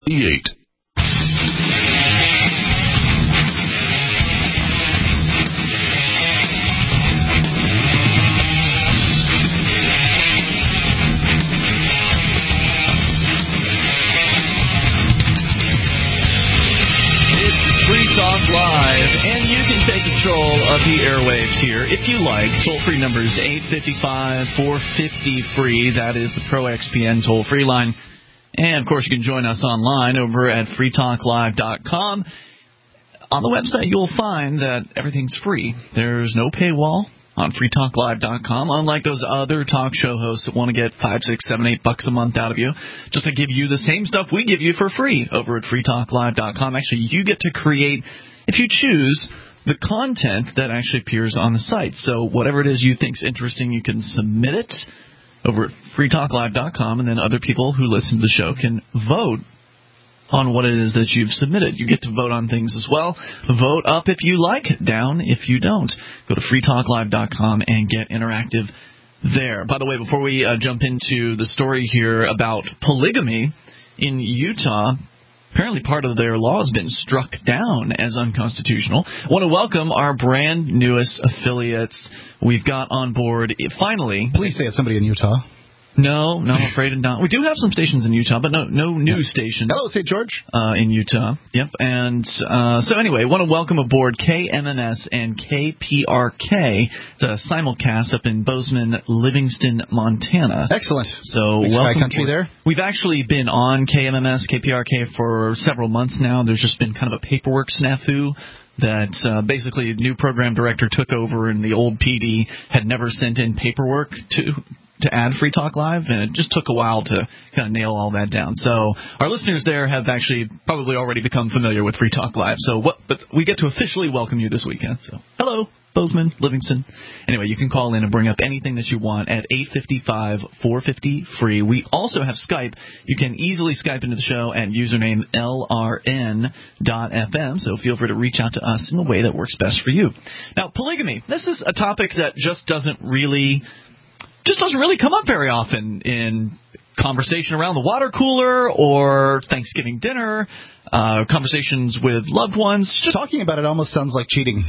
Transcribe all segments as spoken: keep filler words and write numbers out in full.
eight. Talk Live, and you can take control of the airwaves here if you like. Toll-free numbers eight five five, four five zero, free. That is the Pro X P N toll-free line. And, of course, you can join us online over at free talk live dot com. On the website, you'll find that everything's free. There's no paywall on free talk live dot com, unlike those other talk show hosts that want to get five, six, seven, eight bucks a month out of you, just to give you the same stuff we give you for free over at free talk live dot com. Actually, you get to create, if you choose, the content that actually appears on the site. So whatever it is you think's interesting, you can submit it over at free talk live dot com, and then other people who listen to the show can vote on what it is that you've submitted. You get to vote on things as well. Vote up if you like, down if you don't. Go to free talk live dot com and get interactive there. By the way, before we uh, jump into the story here about polygamy in Utah, apparently part of their law has been struck down as unconstitutional. I want to welcome our brand newest affiliates we've got on board. Finally. Please say it's somebody in Utah. No, no, I'm afraid not. We do have some stations in Utah, but no no news stations. Hello, Saint George. Uh, in Utah. Yep. And uh, so anyway, I want to welcome aboard K M M S and K P R K. It's a simulcast up in Bozeman, Livingston, Montana. Excellent. So Big welcome Sky Country aboard. there. We've actually been on K M M S, K P R K for several months now. There's just been kind of a paperwork snafu that uh, basically a new program director took over, and the old P D had never sent in paperwork to to add Free Talk Live, and it just took a while to kind of nail all that down. So our listeners there have actually probably already become familiar with Free Talk Live. So what? But we get to officially welcome you this weekend. So hello, Bozeman, Livingston. Anyway, you can call in and bring up anything that you want at eight five five, four five zero, free. We also have Skype. You can easily Skype into the show at username L R N dot F M, so feel free to reach out to us in the way that works best for you. Now, polygamy. This is a topic that just doesn't really... just doesn't really come up very often in conversation around the water cooler or Thanksgiving dinner, uh, conversations with loved ones. Just talking about it almost sounds like cheating.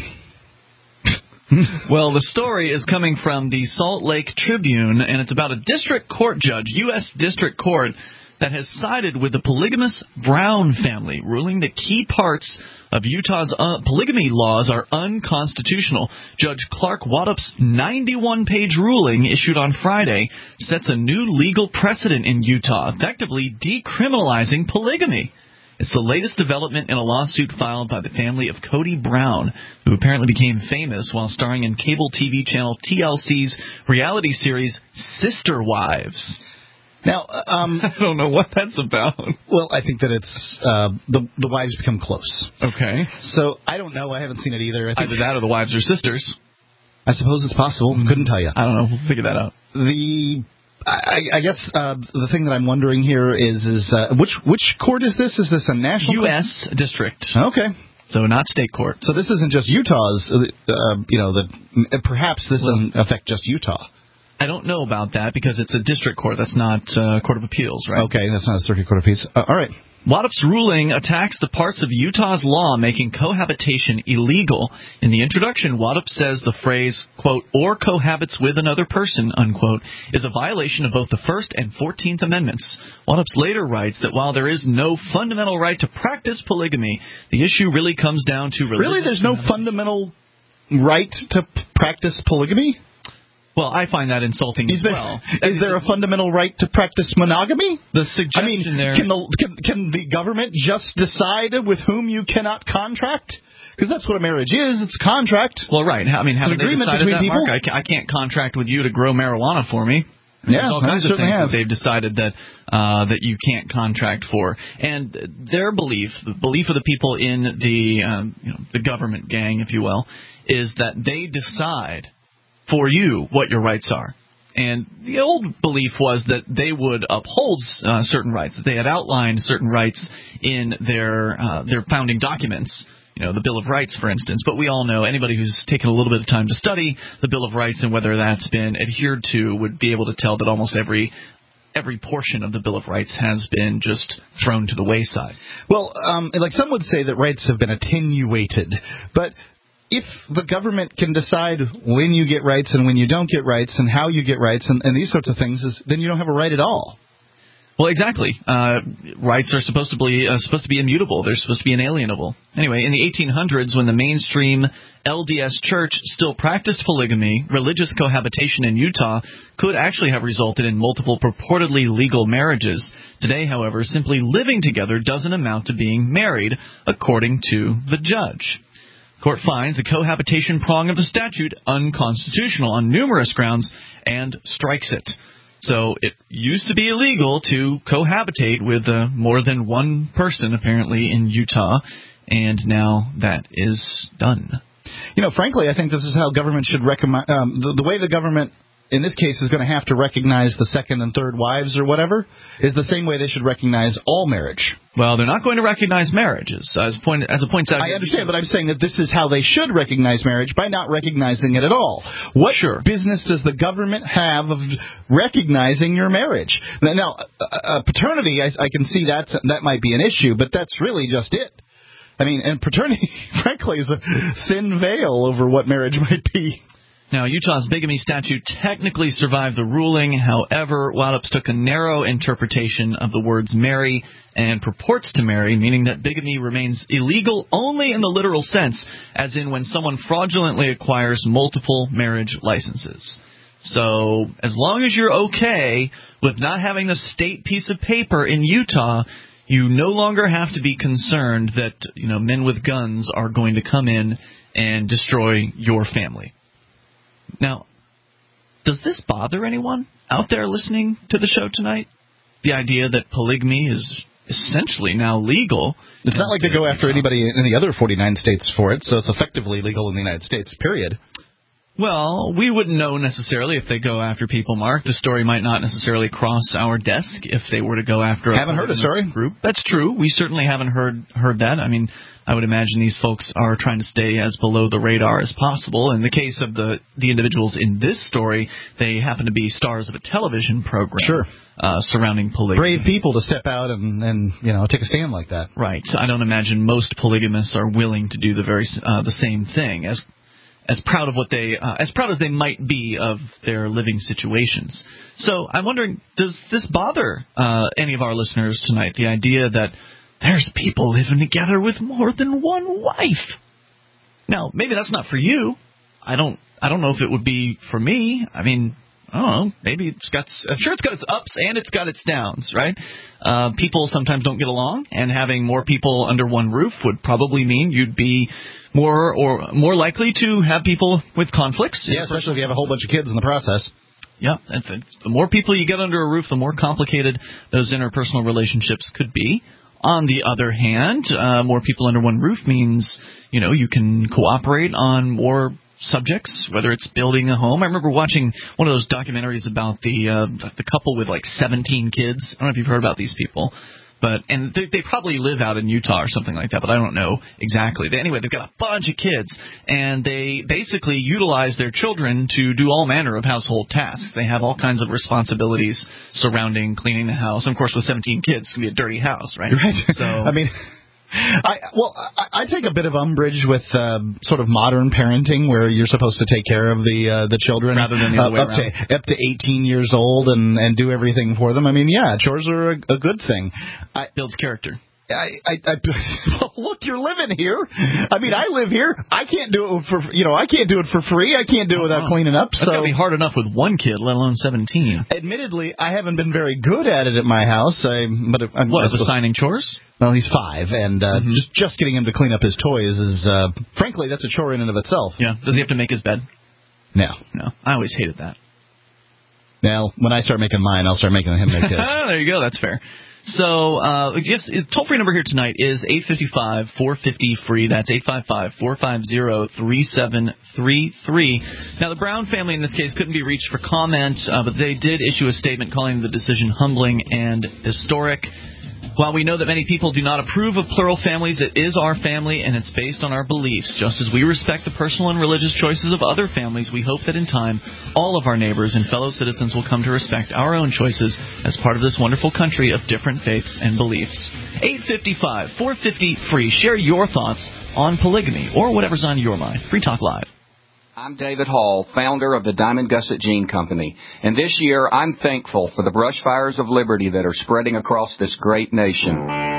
Well, the story is coming from the Salt Lake Tribune, and it's about a district court judge, U S District Court, that has sided with the polygamous Brown family, ruling that key parts of Utah's uh, polygamy laws are unconstitutional. Judge Clark Waddup's ninety-one page ruling issued on Friday sets a new legal precedent in Utah, effectively decriminalizing polygamy. It's the latest development in a lawsuit filed by the family of Cody Brown, who apparently became famous while starring in cable T V channel T L C's reality series Sister Wives. Now, um, I don't know what that's about. Well, I think that it's uh, the the wives become close. Okay. So I don't know. I haven't seen it either. I think Either that or the wives are sisters. I suppose it's possible. Mm-hmm. Couldn't tell you. I don't know. We'll figure that out. The I, I guess uh, the thing that I'm wondering here is is uh, which which court is this? Is this a national U S court? District? Okay. So not state court. So this isn't just Utah's. Uh, you know, the perhaps this well, doesn't affect just Utah. I don't know about that because it's a district court. That's not uh, Court of Appeals, right? Okay, that's not a circuit court of appeals. Uh, all right. Waddup's ruling attacks the parts of Utah's law making cohabitation illegal. In the introduction, Waddup says the phrase, quote, or cohabits with another person, unquote, is a violation of both the First and Fourteenth Amendments. Waddup later writes that while there is no fundamental right to practice polygamy, the issue really comes down to religion. Really? There's no fundamental right to p- practice polygamy? Well, I find that insulting is as there, well. Is there a fundamental right to practice monogamy? The suggestion I mean, there... Can the, can, can the government just decide with whom you cannot contract? Because that's what a marriage is. It's a contract. Well, right. I mean, haven't they decided that, people? Mark? I can't contract with you to grow marijuana for me. I mean, yeah, there's all kinds I of things have. that they've decided that uh, that you can't contract for, and their belief, the belief of the people in the um, you know, the government gang, if you will, is that they decide for you what your rights are. And the old belief was that they would uphold uh, certain rights, that they had outlined certain rights in their uh, their founding documents. You know, the Bill of Rights, for instance. But we all know, anybody who's taken a little bit of time to study the Bill of Rights and whether that's been adhered to would be able to tell that almost every every portion of the Bill of Rights has been just thrown to the wayside. Well, um, like some would say that rights have been attenuated, but if the government can decide when you get rights and when you don't get rights and how you get rights and, and these sorts of things, is, then you don't have a right at all. Well, exactly. Uh, rights are supposed to be uh, supposed to be immutable. They're supposed to be inalienable. Anyway, in the eighteen hundreds, when the mainstream L D S Church still practiced polygamy, religious cohabitation in Utah could actually have resulted in multiple purportedly legal marriages. Today, however, simply living together doesn't amount to being married, according to the judge. The court finds the cohabitation prong of the statute unconstitutional on numerous grounds and strikes it. So it used to be illegal to cohabitate with uh, more than one person, apparently, in Utah, and now that is done. You know, frankly, I think this is how government should recommend um, the, the way the government, in this case, is going to have to recognize the second and third wives or whatever, is the same way they should recognize all marriage. Well, they're not going to recognize marriages, as point as a points out. I understand, but I'm saying that this is how they should recognize marriage by not recognizing it at all. What sure. business does the government have of recognizing your marriage? Now, uh, paternity, I, I can see that that might be an issue, but that's really just it. I mean, and paternity, frankly, is a thin veil over what marriage might be. Now, Utah's bigamy statute technically survived the ruling. However, Wallops took a narrow interpretation of the words marry and purports to marry, meaning that bigamy remains illegal only in the literal sense, as in when someone fraudulently acquires multiple marriage licenses. So, as long as you're okay with not having the state piece of paper in Utah, you no longer have to be concerned that, you know, men with guns are going to come in and destroy your family. Now, does this bother anyone out there listening to the show tonight? The idea that polygamy is essentially now legal. It's not like they go after anybody in the other forty-nine states for it, so it's effectively legal in the United States, period. Well, we wouldn't know necessarily if they go after people, Mark. The story might not necessarily cross our desk if they were to go after a haven't heard a story group. That's true. We certainly haven't heard heard that. I mean, I would imagine these folks are trying to stay as below the radar as possible. In the case of the, the individuals in this story, they happen to be stars of a television program sure. uh, surrounding polygamy. Brave people to step out and, and you know take a stand like that. Right. I don't imagine most polygamists are willing to do the very uh, the same thing. As as proud of what they uh, as proud as they might be of their living situations. So I'm wondering, does this bother uh, any of our listeners tonight? The idea that there's people living together with more than one wife. Now, maybe that's not for you. I don't. I don't know if it would be for me. I mean, I don't know. Maybe it's got. I'm sure it's got its ups and it's got its downs, right? Uh, people sometimes don't get along, and having more people under one roof would probably mean you'd be more or more likely to have people with conflicts. Yeah, especially if you have a whole bunch of kids in the process. Yeah, the more people you get under a roof, the more complicated those interpersonal relationships could be. On the other hand, uh, more people under one roof means, you know, you can cooperate on more subjects, whether it's building a home. I remember watching one of those documentaries about the uh, the couple with like seventeen kids. I don't know if you've heard about these people. But and they, they probably live out in Utah or something like that, but I don't know exactly. But anyway, they've got a bunch of kids, and they basically utilize their children to do all manner of household tasks. They have all kinds of responsibilities surrounding cleaning the house. And of course, with seventeen kids, it's going to be a dirty house, right? Right. So, I mean, I well, I, I take a bit of umbrage with uh, sort of modern parenting, where you're supposed to take care of the uh, the children rather than the other uh, way up around. to up to eighteen years old and and do everything for them. I mean, yeah, chores are a, a good thing. I, Builds character. I, I, I well, look, you're living here. I mean, I live here. I can't do it for you know. I can't do it for free. I can't do it without oh, cleaning up. That's so gotta be hard enough with one kid, let alone seventeen. Admittedly, I haven't been very good at it at my house. I, but I'm, what is assigning chores? Well, he's five, and uh, mm-hmm. just just getting him to clean up his toys is, uh, frankly, that's a chore in and of itself. Yeah. Does he have to make his bed? No. No. I always hated that. Now, when I start making mine, I'll start making him make his. There you go. That's fair. So, uh, yes, toll-free number here tonight is eight five five, four five zero, F R E E. That's eight five five, four five zero, three seven three three. Now, the Brown family in this case couldn't be reached for comment, uh, but they did issue a statement calling the decision humbling and historic. While we know that many people do not approve of plural families, it is our family, and it's based on our beliefs. Just as we respect the personal and religious choices of other families, we hope that in time, all of our neighbors and fellow citizens will come to respect our own choices as part of this wonderful country of different faiths and beliefs. eight five five, four five zero, free. Share your thoughts on polygamy or whatever's on your mind. Free Talk Live. I'm David Hall, founder of the Diamond Gusset Jean Company, and this year I'm thankful for the brush fires of liberty that are spreading across this great nation.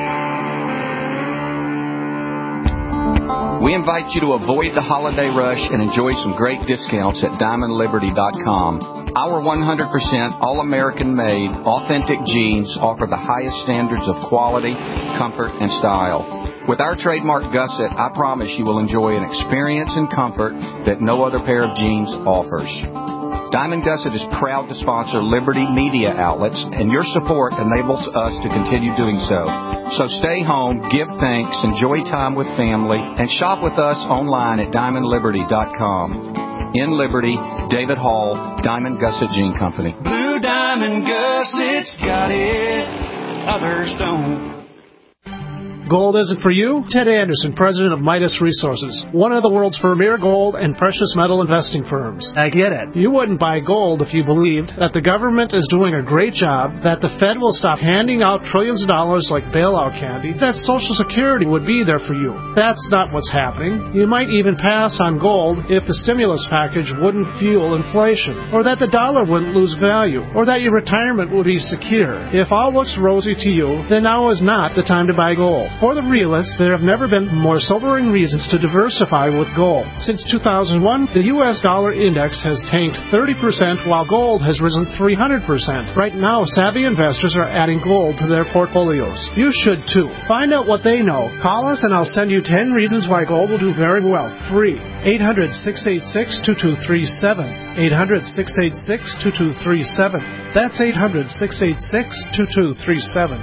We invite you to avoid the holiday rush and enjoy some great discounts at diamond liberty dot com. Our one hundred percent all-American made, authentic jeans offer the highest standards of quality, comfort, and style. With our trademark gusset, I promise you will enjoy an experience and comfort that no other pair of jeans offers. Diamond Gusset is proud to sponsor Liberty Media outlets, and your support enables us to continue doing so. So stay home, give thanks, enjoy time with family, and shop with us online at diamond liberty dot com. In Liberty, David Hall, Diamond Gusset Jean Company. Blue Diamond Gusset's got it, others don't. Gold isn't for you? Ted Anderson, president of Midas Resources, one of the world's premier gold and precious metal investing firms. I get it. You wouldn't buy gold if you believed that the government is doing a great job, that the Fed will stop handing out trillions of dollars like bailout candy, that Social Security would be there for you. That's not what's happening. You might even pass on gold if the stimulus package wouldn't fuel inflation, or that the dollar wouldn't lose value, or that your retirement would be secure. If all looks rosy to you, then now is not the time to buy gold. For the realists, there have never been more sobering reasons to diversify with gold. Since two thousand one, the U S dollar index has tanked thirty percent while gold has risen three hundred percent. Right now, savvy investors are adding gold to their portfolios. You should too. Find out what they know. Call us and I'll send you ten reasons why gold will do very well. Free. eight hundred, six eight six, two two three seven. eight hundred, six eight six, two two three seven. That's eight hundred, six eight six, two two three seven.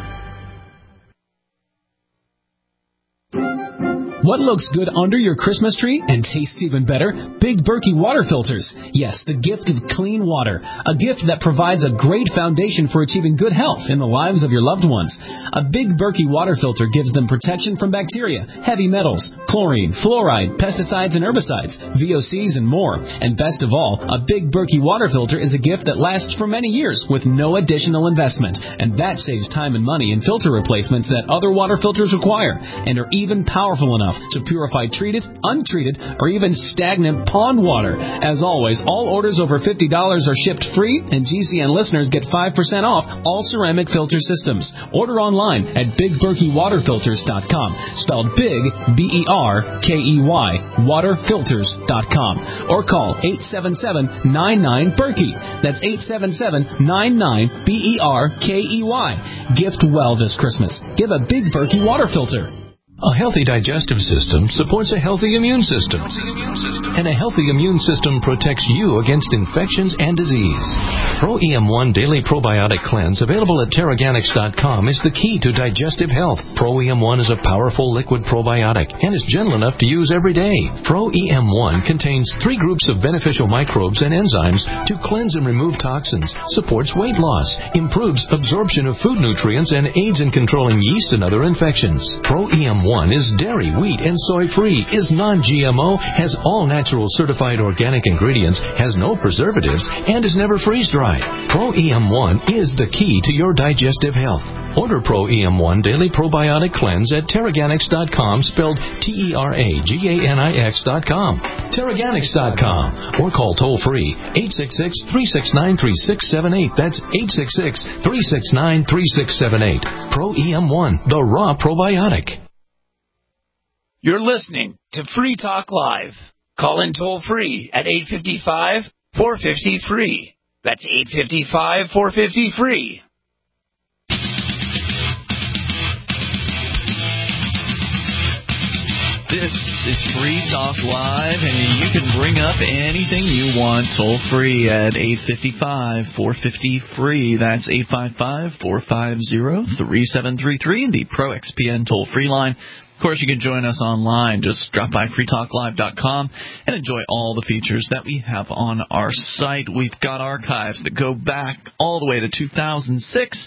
What looks good under your Christmas tree and tastes even better? Big Berkey water filters. Yes, the gift of clean water. A gift that provides a great foundation for achieving good health in the lives of your loved ones. A Big Berkey water filter gives them protection from bacteria, heavy metals, chlorine, fluoride, pesticides and herbicides, V O Cs and more. And best of all, a Big Berkey water filter is a gift that lasts for many years with no additional investment. And that saves time and money in filter replacements that other water filters require and are even powerful enough to purify treated, untreated, or even stagnant pond water. As always, all orders over fifty dollars are shipped free, and G C N listeners get five percent off all ceramic filter systems. Order online at big berkey water filters dot com, spelled big, B E R K E Y, water filters dot com, or call eight seven seven, nine nine, Berkey. That's eight seven seven, nine nine, B E R K E Y. Gift well this Christmas. Give a Big Berkey water filter. A healthy digestive system supports a healthy immune system. And a healthy immune system protects you against infections and disease. Pro E M one Daily Probiotic Cleanse, available at Terraganics dot com, is the key to digestive health. Pro E M one is a powerful liquid probiotic and is gentle enough to use every day. Pro E M one contains three groups of beneficial microbes and enzymes to cleanse and remove toxins, supports weight loss, improves absorption of food nutrients, and aids in controlling yeast and other infections. Pro E M one is dairy, wheat, and soy-free, is non-G M O, has all natural certified organic ingredients, has no preservatives, and is never freeze-dried. Pro E M one is the key to your digestive health. Order Pro E M one Daily Probiotic Cleanse at Terraganics dot com, spelled T E R A G A N I X dot com. Terraganics dot com, or call toll-free eight six six, three six nine, three six seven eight. That's eight six six, three six nine, three six seven eight. Pro E M one, the raw probiotic. You're listening to Free Talk Live. Call in toll-free at eight five five, four five zero, free. That's eight five five, four five zero, free. This is Free Talk Live, and you can bring up anything you want toll-free at eight five five, four five zero, free. That's eight five five, four five zero, three seven three three, the Pro X P N toll-free line. Of course, you can join us online. Just drop by free talk live dot com and enjoy all the features that we have on our site. We've got archives that go back all the way to two thousand six.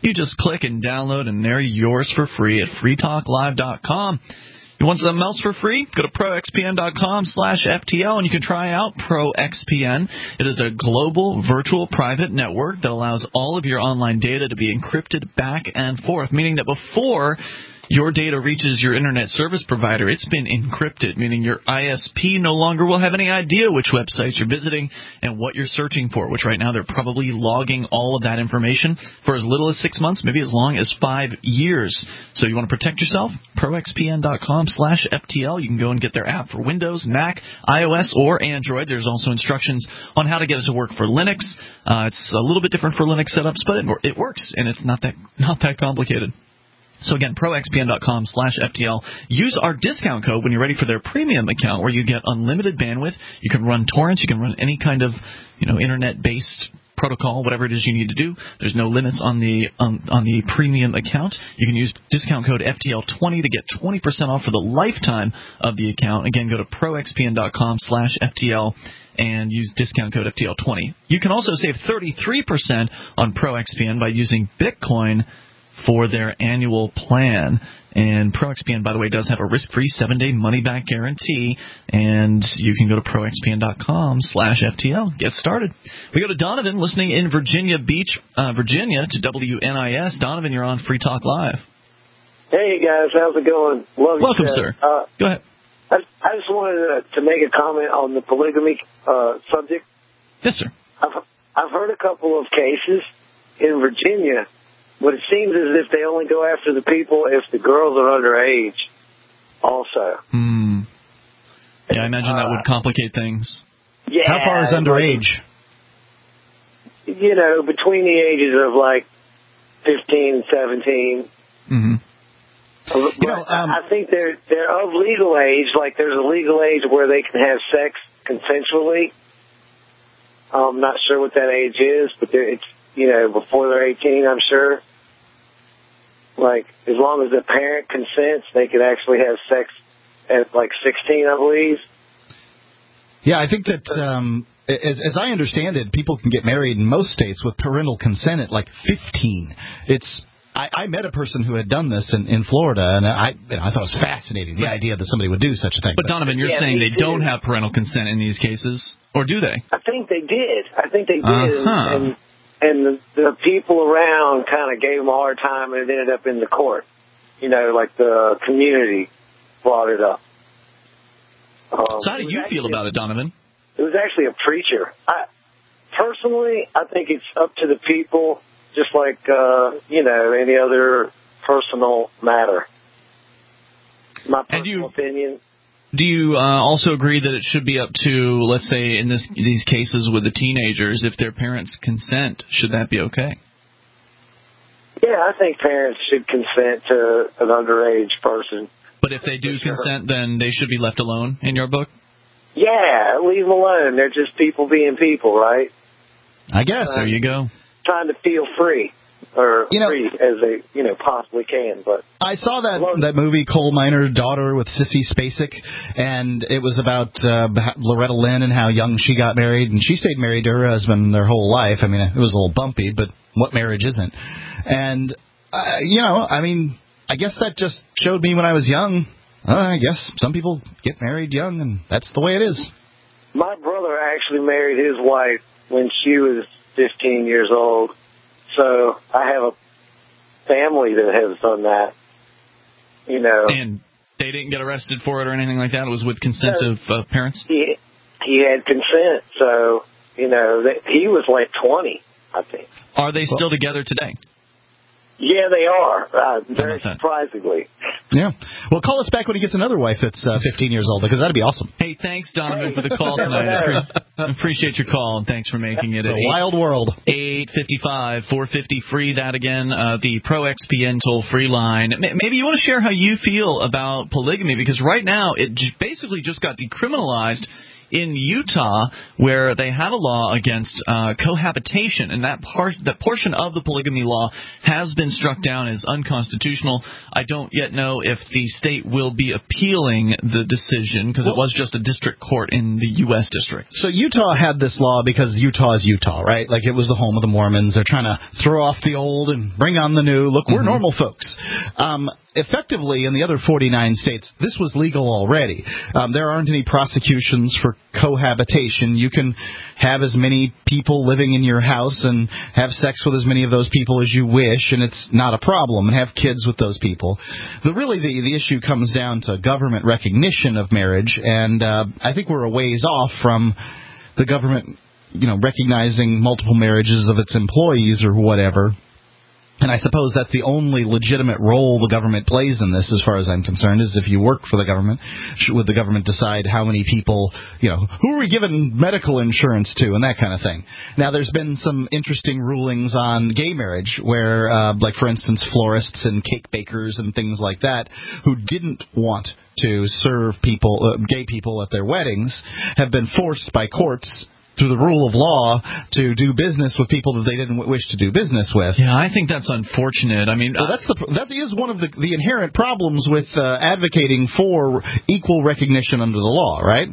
You just click and download, and they're yours for free at free talk live dot com. You want something else for free? Go to pro x p n dot com slash F T L, and you can try out ProXPN. It is a global virtual private network that allows all of your online data to be encrypted back and forth, meaning that before your data reaches your internet service provider, it's been encrypted, meaning your I S P no longer will have any idea which websites you're visiting and what you're searching for, which right now they're probably logging all of that information for as little as six months, maybe as long as five years. So you want to protect yourself? pro x p n dot com slash F T L. You can go and get their app for Windows, Mac, iOS, or Android. There's also instructions on how to get it to work for Linux. Uh, it's a little bit different for Linux setups, but it, it works, and it's not that not that complicated. So again, pro x p n dot com slash F T L. Use our discount code when you're ready for their premium account, where you get unlimited bandwidth. You can run torrents. You can run any kind of, you know, internet-based protocol, whatever it is you need to do. There's no limits on the um, on the premium account. You can use discount code F T L twenty to get twenty percent off for the lifetime of the account. Again, go to pro x p n dot com slash F T L and use discount code F T L twenty. You can also save thirty-three percent on ProXPN by using Bitcoin for their annual plan. And ProXPN, by the way, does have a risk-free seven-day money-back guarantee, and you can go to pro x p n dot com slash F T L. Get started. We go to Donovan, listening in Virginia Beach, uh, Virginia, to W N I S. Donovan, you're on Free Talk Live. Hey, guys. How's it going? Love Welcome, you, sir. Uh, go ahead. I, I just wanted to, to make a comment on the polygamy uh, subject. Yes, sir. I've, I've heard a couple of cases in Virginia, but it seems as if they only go after the people if the girls are underage also. Hmm. Yeah, I imagine that would complicate things. Yeah. How far is underage? You know, between the ages of like fifteen and seventeen. Mm-hmm. But You know, um, I think they're they're of legal age. Like there's a legal age where they can have sex consensually. I'm not sure what that age is, but it's, you know, before they're eighteen, I'm sure. Like, as long as the parent consents, they could actually have sex at, like, sixteen, I believe. Yeah, I think that, um, as, as I understand it, people can get married in most states with parental consent at, like, fifteen. It's... I, I met a person who had done this in, in Florida, and I you know, I thought it was fascinating, the idea that somebody would do such a thing. But, Donovan, you're yeah, saying they too. don't have parental consent in these cases, or do they? I think they did. I think they did. Uh-huh. And, and the, the people around kind of gave them a hard time, and it ended up in the court. You know, like the community brought it up. Um, So how do you actually, feel about it, Donovan? It was actually a preacher. I, personally, I think it's up to the people, just like, uh, you know, any other personal matter. My personal And you- opinion. Do you uh, also agree that it should be up to, let's say, in this these cases with the teenagers, if their parents consent, should that be okay? Yeah, I think parents should consent to an underage person. But if they do Sure. consent, then they should be left alone, in your book? Yeah, leave them alone. They're just people being people, right? I guess. There you go. Trying to feel free, or You know- free as they, you know, possibly can. But I saw that that movie Coal Miner Daughter with Sissy Spacek, and it was about uh, Loretta Lynn and how young she got married, and she stayed married to her husband their whole life. I mean, it was a little bumpy, but what marriage isn't? And uh, you know, I mean, I guess that just showed me when I was young. Uh, I guess some people get married young, and that's the way it is. my brother actually married his wife when she was fifteen years old. So I have a family that has done that. You know, And they didn't get arrested for it or anything like that? It was with consent No. of uh, parents? he he had consent. So, you know, that he was like twenty, I think. Are they still together today? Yeah, they are. Uh, very about that? surprisingly. Yeah. Well, call us back when he gets another wife that's uh, fifteen years old, because that'd be awesome. Hey, thanks, Donovan, for the call tonight. I appre- appreciate your call, and thanks for making it. It's at a wild world. eight five five, four five zero, free. That again, uh, the Pro X P N toll-free line. M- Maybe you want to share how you feel about polygamy, because right now it j- basically just got decriminalized in Utah, where they have a law against uh, cohabitation, and that part, that portion of the polygamy law has been struck down as unconstitutional. I don't yet know if the state will be appealing the decision, because well, it was just a district court in the U S district. So Utah had this law because Utah is Utah, right? Like, it was the home of the Mormons. They're trying to throw off the old and bring on the new. Look, we're mm-hmm. normal folks. Um, effectively, in the other forty-nine states, this was legal already. Um, there aren't any prosecutions for cohabitation. You can have as many people living in your house and have sex with as many of those people as you wish, and it's not a problem, and have kids with those people. The, really, the, the issue comes down to government recognition of marriage, and uh, I think we're a ways off from the government, you know, recognizing multiple marriages of its employees or whatever. And I suppose that's the only legitimate role the government plays in this, as far as I'm concerned, is if you work for the government, would the government decide how many people, you know, who are we giving medical insurance to and that kind of thing. Now, there's been some interesting rulings on gay marriage where, uh, like, for instance, florists and cake bakers and things like that who didn't want to serve people, uh, gay people at their weddings, have been forced by courts through the rule of law to do business with people that they didn't wish to do business with. Yeah, I think that's unfortunate. I mean, well, that's the that is one of the the inherent problems with uh, advocating for equal recognition under the law, right?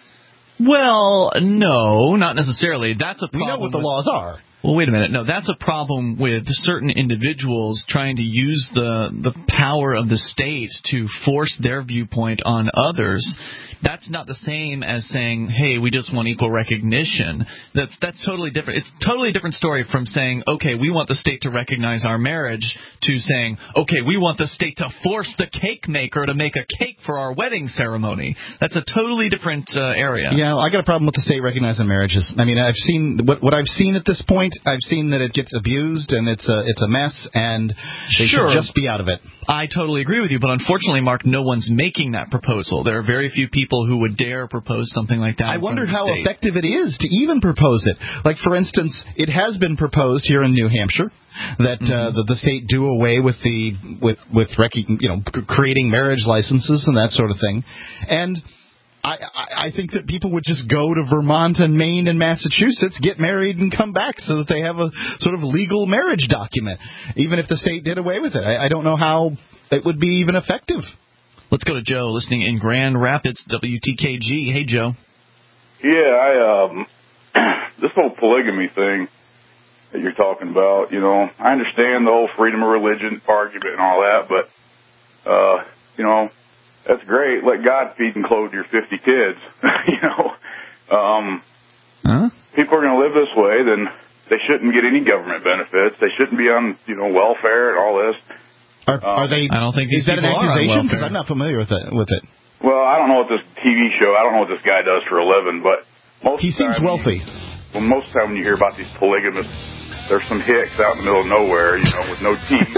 Well, no, not necessarily. That's a problem. We know what the with, laws are. Well, wait a minute. No, that's a problem with certain individuals trying to use the the power of the state to force their viewpoint on others. That's not the same as saying, hey, we just want equal recognition. That's that's totally different. It's a totally different story from saying, okay, we want the state to recognize our marriage, to saying, okay, we want the state to force the cake maker to make a cake for our wedding ceremony. That's a totally different uh, area. Yeah, I got a problem with the state recognizing marriages. I mean, I've seen what what I've seen at this point. I've seen that it gets abused and it's a it's a mess, and they sure. should just be out of it. I totally agree with you, but unfortunately, Mark, no one's making that proposal. There are very few people who would dare propose something like that. I wonder how state. effective it is to even propose it. Like, for instance, it has been proposed here in New Hampshire that mm-hmm. uh, the, the state do away with the with with rec- you know creating marriage licenses and that sort of thing, and I, I think that people would just go to Vermont and Maine and Massachusetts, get married, and come back so that they have a sort of legal marriage document, even if the state did away with it. I, I don't know how it would be even effective. Let's go to Joe, listening in Grand Rapids, W T K G. Hey, Joe. Yeah, I um, this whole polygamy thing that you're talking about, you know, I understand the whole freedom of religion argument and all that, but, uh, you know, that's great. Let God feed and clothe your fifty kids. you know, um, huh? People are going to live this way, then they shouldn't get any government benefits. They shouldn't be on, you know, welfare and all this. Are, are they? I don't think these is that an people accusation? Because I'm not familiar with it. With it. Well, I don't know what this T V show. I don't know what this guy does for a living, but most he seems time, wealthy. Well, most of the time when you hear about these polygamists, there's some hicks out in the middle of nowhere, you know, with no teeth.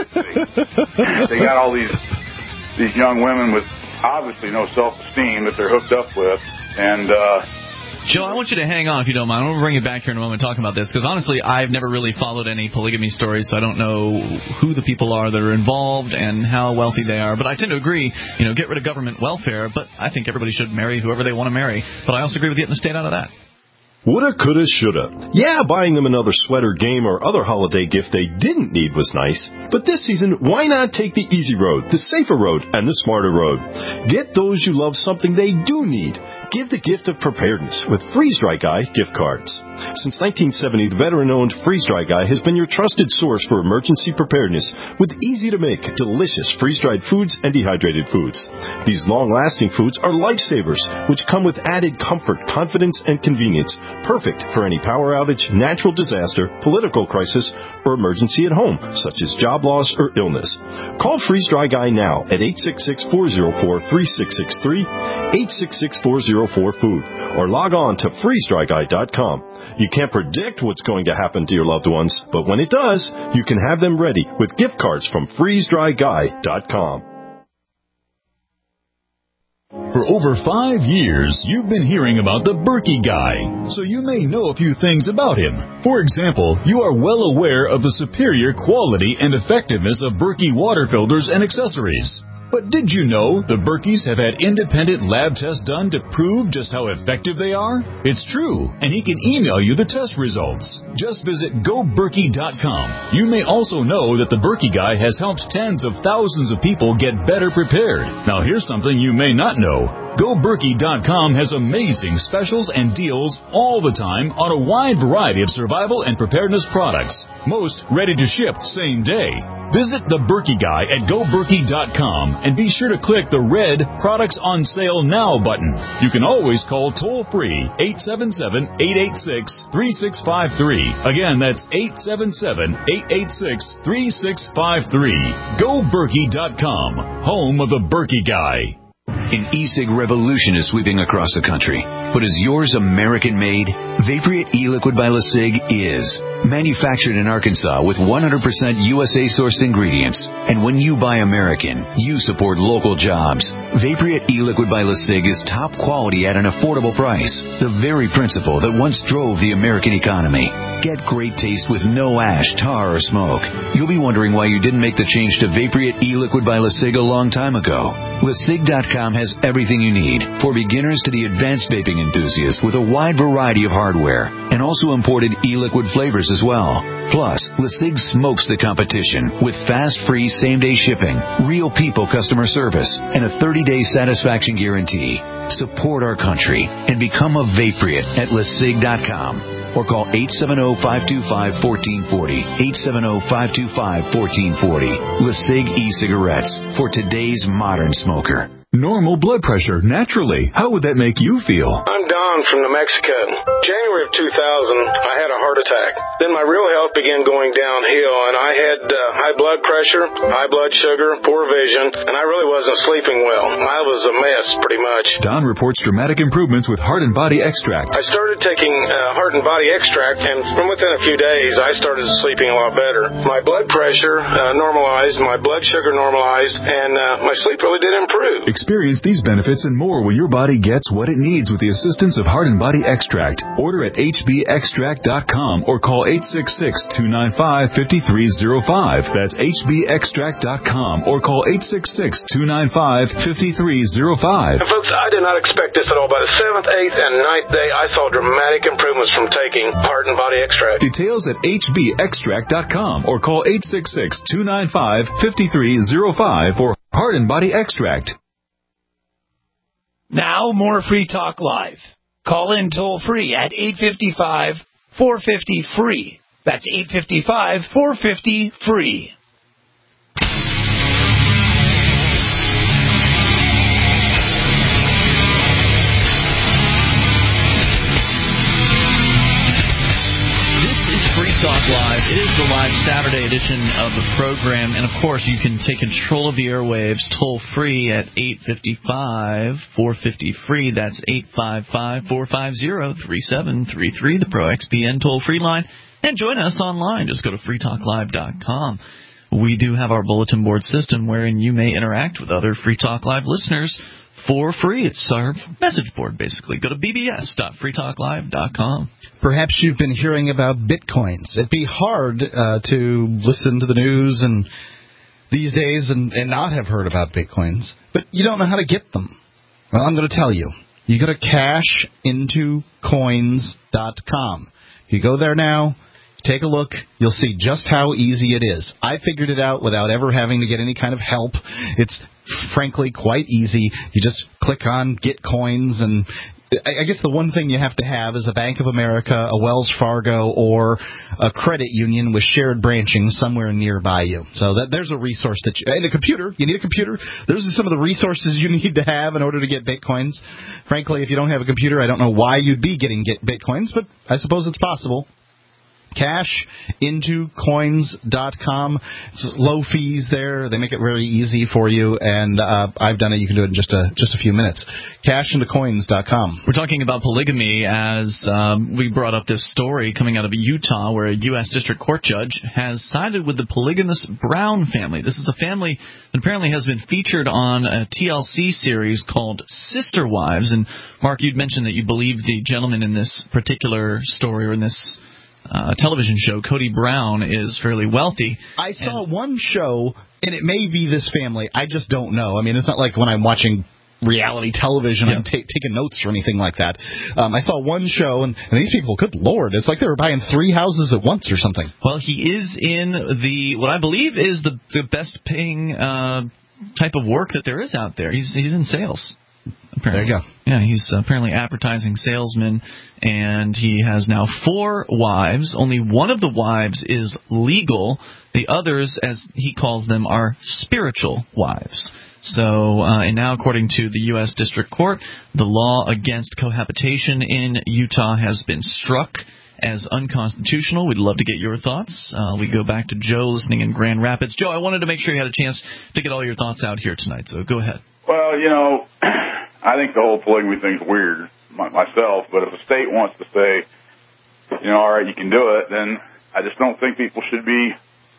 they, they got all these these young women with obviously no self-esteem that they're hooked up with, and. uh Joe, I want you to hang on if you don't mind. I'm going to bring you back here in a moment talking about this, because honestly, I've never really followed any polygamy stories, so I don't know who the people are that are involved and how wealthy they are. But I tend to agree, you know, get rid of government welfare, but I think everybody should marry whoever they want to marry. But I also agree with getting the state out of that. Woulda, coulda, shoulda. Yeah, buying them another sweater, game, or other holiday gift they didn't need was nice. But this season, why not take the easy road, the safer road, and the smarter road? Get those you love something they do need. Give the gift of preparedness with Freeze Dry Guy gift cards. Since nineteen seventy, the veteran-owned Freeze Dry Guy has been your trusted source for emergency preparedness with easy-to-make, delicious freeze-dried foods and dehydrated foods. These long-lasting foods are lifesavers, which come with added comfort, confidence, and convenience, perfect for any power outage, natural disaster, political crisis, or emergency at home, such as job loss or illness. Call Freeze Dry Guy now at eight six six, four zero four, three six six three, eight six six, four zero four food, or log on to freeze dry guy dot com. You can't predict what's going to happen to your loved ones, but when it does, you can have them ready with gift cards from freeze dry guy dot com. For over five years, you've been hearing about the Berkey Guy, so you may know a few things about him. For example, you are well aware of the superior quality and effectiveness of Berkey water filters and accessories. But did you know the Berkeys have had independent lab tests done to prove just how effective they are? It's true, and he can email you the test results. Just visit go berkey dot com. You may also know that the Berkey Guy has helped tens of thousands of people get better prepared. Now here's something you may not know. go berkey dot com has amazing specials and deals all the time on a wide variety of survival and preparedness products. Most ready to ship same day. Visit the Berkey Guy at go berkey dot com and be sure to click the red Products on Sale Now button. You can always call toll-free eight seven seven, eight eight six, three six five three. Again, that's eight seven seven, eight eight six, three six five three. go berkey dot com, home of the Berkey Guy. An e-cig revolution is sweeping across the country. But is yours American-made? Vaporite e-liquid by LeSig is. Manufactured in Arkansas with one hundred percent U S A-sourced ingredients. And when you buy American, you support local jobs. Vaporite e-liquid by LeSig is top quality at an affordable price. The very principle that once drove the American economy. Get great taste with no ash, tar, or smoke. You'll be wondering why you didn't make the change to Vaporite e-liquid by LeSig a long time ago. Le Sig dot com has everything you need, for beginners to the advanced vaping enthusiast, with a wide variety of hardware, and also imported e-liquid flavors as well. Plus, LeSig smokes the competition with fast, free, same-day shipping, real people customer service, and a thirty-day satisfaction guarantee. Support our country and become a Vaporite at Le Sig dot com. Or call eight seven zero, five two five, one four four zero, eight seven zero, five two five, one four four zero. LeSig e-cigarettes for today's modern smoker. Normal blood pressure, naturally. How would that make you feel? I'm Don from New Mexico. January of two thousand, I had a heart attack. Then my real health began going downhill, and I had uh, high blood pressure, high blood sugar, poor vision, and I really wasn't sleeping well. I was a mess, pretty much. Don reports dramatic improvements with Heart and Body Extract. I started taking uh, Heart and Body Extract, and from within a few days, I started sleeping a lot better. My blood pressure uh, normalized, my blood sugar normalized, and uh, my sleep really did improve. Experience these benefits and more when your body gets what it needs with the assistance of Heart and Body Extract. Order at h b extract dot com or call eight six six, two nine five, five three zero five. That's h b extract dot com or call eight six six, two nine five, five three zero five. And folks, I did not expect this at all. By the seventh, eighth, and ninth day, I saw dramatic improvements from taking Heart and Body Extract. Details at h b extract dot com or call eight six six, two nine five, five three zero five for Heart and Body Extract. Now, more Free Talk Live. Call in toll-free at eight five five, four five zero, free. That's eight five five, four five zero, free. Talk Live. It is the live Saturday edition of the program, and of course you can take control of the airwaves toll free at eight five five, four five zero, free. That's eight five five, four five zero, three seven three three, the Pro X P N toll free line. And join us online. Just go to free talk live dot com. We do have our bulletin board system wherein you may interact with other Free Talk Live listeners for free. It's our message board, basically. Go to b b s dot free talk live dot com. Perhaps you've been hearing about bitcoins. It'd be hard uh, to listen to the news and these days and, and not have heard about bitcoins, but you don't know how to get them. Well, I'm going to tell you. You go to cash into coins dot com. You go there now. Take a look. You'll see just how easy it is. I figured it out without ever having to get any kind of help. It's frankly quite easy. You just click on Get Coins, and I guess the one thing you have to have is a Bank of America, a Wells Fargo, or a credit union with shared branching somewhere nearby you. So that there's a resource that you, and a computer. You need a computer. Those are some of the resources you need to have in order to get Bitcoins. Frankly, if you don't have a computer, I don't know why you'd be getting get Bitcoins, but I suppose it's possible. cash into coins dot com. It's low fees there. They make it very easy for you, and uh, I've done it. You can do it in just a just a few minutes. cash into coins dot com. We're talking about polygamy as um, we brought up this story coming out of Utah where a U S district court judge has sided with the polygamous Brown family. This is a family that apparently has been featured on a T L C series called Sister Wives. And, Mark, you'd mentioned that you believe the gentleman in this particular story or in this uh, television show, Cody Brown, is fairly wealthy. I saw and, one show, and it may be this family. I just don't know. I mean, it's not like when I'm watching reality television, yeah. I'm ta- taking notes or anything like that. Um, I saw one show, and, and these people, good Lord, it's like they were buying three houses at once or something. Well, he is in the, what I believe is the, the best paying uh, type of work that there is out there. He's he's in sales. Apparently. There you go. Yeah, he's apparently advertising salesman, and he has now four wives. Only one of the wives is legal. The others, as he calls them, are spiritual wives. So, uh, and now according to the U S District Court, the law against cohabitation in Utah has been struck as unconstitutional. We'd love to get your thoughts. Uh, we go back to Joe listening in Grand Rapids. Joe, I wanted to make sure you had a chance to get all your thoughts out here tonight, so go ahead. Well, you know, I think the whole polygamy thing's weird myself, but if a state wants to say, you know, all right, you can do it, then I just don't think people should be,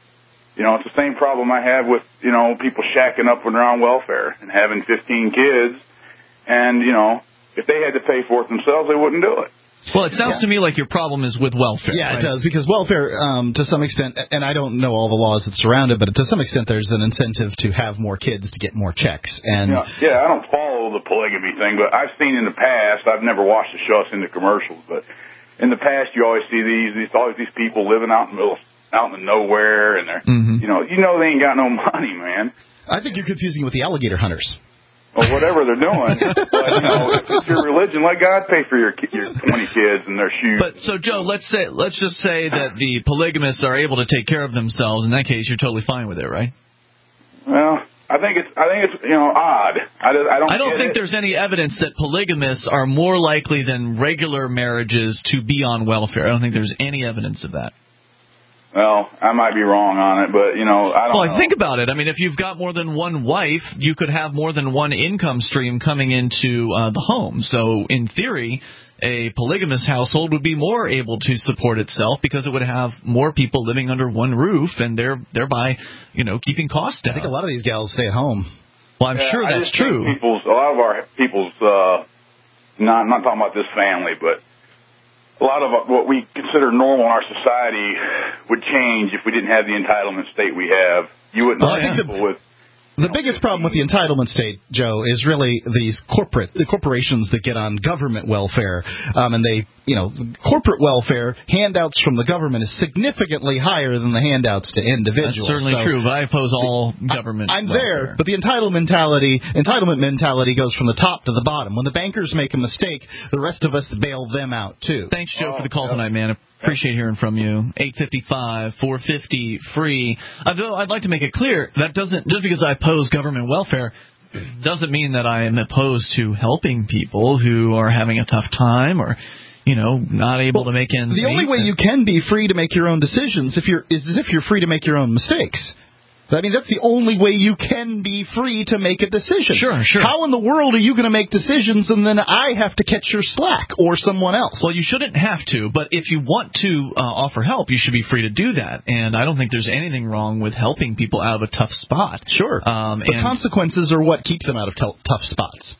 you know, it's the same problem I have with, you know, people shacking up when they're on welfare and having fifteen kids, and, you know, if they had to pay for it themselves, they wouldn't do it. Well, it sounds yeah. to me like your problem is with welfare. Yeah, right? It does, because welfare, um, to some extent, and I don't know all the laws that surround it, but to some extent there's an incentive to have more kids to get more checks. And yeah, yeah, I don't follow the polygamy thing, but I've seen in the past, I've never watched the show, I've seen the commercials, but in the past you always see these, these always these people living out in the middle, out in the nowhere, and they're, mm-hmm. you know, you know they ain't got no money, man. I think you're confusing it with the alligator hunters. Or whatever they're doing. But, you know, if it's your religion, let God pay for your your twenty kids and their shoes. But so, Joe, let's say let's just say that the polygamists are able to take care of themselves. In that case, you're totally fine with it, right? Well, I think it's I think it's you know odd. I, just, I don't. I don't think it. there's any evidence that polygamists are more likely than regular marriages to be on welfare. I don't think there's any evidence of that. Well, I might be wrong on it, but, you know, I don't well, know. Well, think about it. I mean, if you've got more than one wife, you could have more than one income stream coming into uh, the home. So, in theory, a polygamous household would be more able to support itself because it would have more people living under one roof and thereby, you know, keeping costs down. I think a lot of these gals stay at home. Well, I'm yeah, sure I that's just true. Think people's, a lot of our people's, uh, not, I'm not talking about this family, but a lot of what we consider normal in our society would change if we didn't have the entitlement state we have. You wouldn't well, have people the, with... The biggest problem with the entitlement state, Joe, is really these corporate the corporations that get on government welfare, um, and they, you know, corporate welfare handouts from the government is significantly higher than the handouts to individuals. That's certainly so true, but I oppose all the, government. I, I'm welfare. there, but the entitlement mentality, entitlement mentality goes from the top to the bottom. When the bankers make a mistake, the rest of us bail them out too. Thanks, Joe, oh, for the call yeah. tonight, man. Appreciate hearing from you. eight five five, four five zero, free. Although I'd like to make it clear, that doesn't, just because I oppose government welfare, doesn't mean that I am opposed to helping people who are having a tough time or, you know, not able well, to make ends meet. The only way you can be free to make your own decisions if you're is if you're free to make your own mistakes. I mean, that's the only way you can be free to make a decision. Sure, sure. How in the world are you going to make decisions and then I have to catch your slack or someone else? Well, you shouldn't have to, but if you want to uh, offer help, you should be free to do that. And I don't think there's anything wrong with helping people out of a tough spot. Sure. Um, the and consequences are what keep them out of t- tough spots.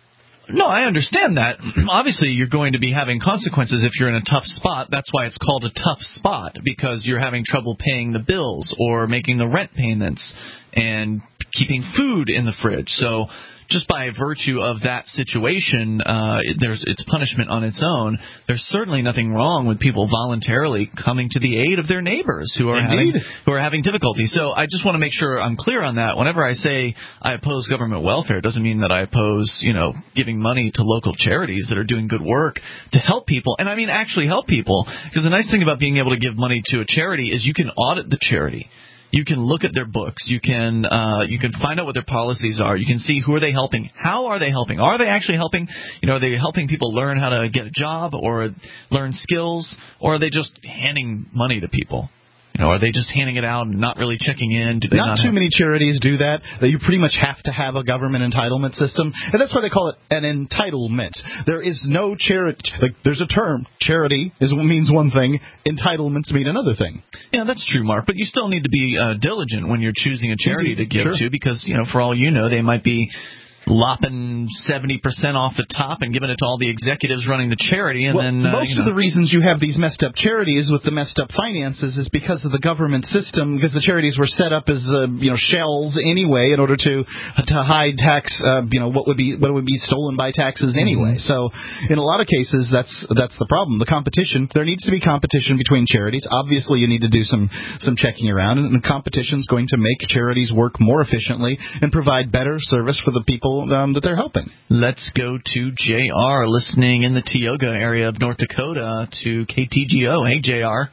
No, I understand that. Obviously, you're going to be having consequences if you're in a tough spot. That's why it's called a tough spot, because you're having trouble paying the bills or making the rent payments and keeping food in the fridge. So just by virtue of that situation, uh, there's it's punishment on its own. There's certainly nothing wrong with people voluntarily coming to the aid of their neighbors who are having who are having difficulty. So I just want to make sure I'm clear on that. Whenever I say I oppose government welfare, it doesn't mean that I oppose, you know, giving money to local charities that are doing good work to help people. And I mean actually help people, because the nice thing about being able to give money to a charity is you can audit the charity. You can look at their books. You can uh, you can find out what their policies are. You can see who are they helping. How are they helping? Are they actually helping? You know, are they helping people learn how to get a job or learn skills, or are they just handing money to people? You know, are they just handing it out and not really checking in? Do they not, not too have... many charities do that. That you pretty much have to have a government entitlement system, and that's why they call it an entitlement. There is no charity. Like, there's a term. Charity is means one thing. Entitlements mean another thing. Yeah, that's true, Mark. But you still need to be uh, diligent when you're choosing a charity Indeed. to give Sure. to, because, you know, for all you know, they might be lopping seventy percent off the top and giving it to all the executives running the charity. And well, then uh, most you know. of the reasons you have these messed up charities with the messed up finances is because of the government system, because the charities were set up as uh, you know shells anyway in order to to hide tax, uh, you know what would be what would be stolen by taxes anyway. Mm-hmm. So in a lot of cases, that's that's the problem. The competition. There needs to be competition between charities. Obviously, you need to do some some checking around, and, and competition is going to make charities work more efficiently and provide better service for the people um, that they're helping. Let's go to J R, listening in the Tioga area of North Dakota to K T G O. Hey, J R.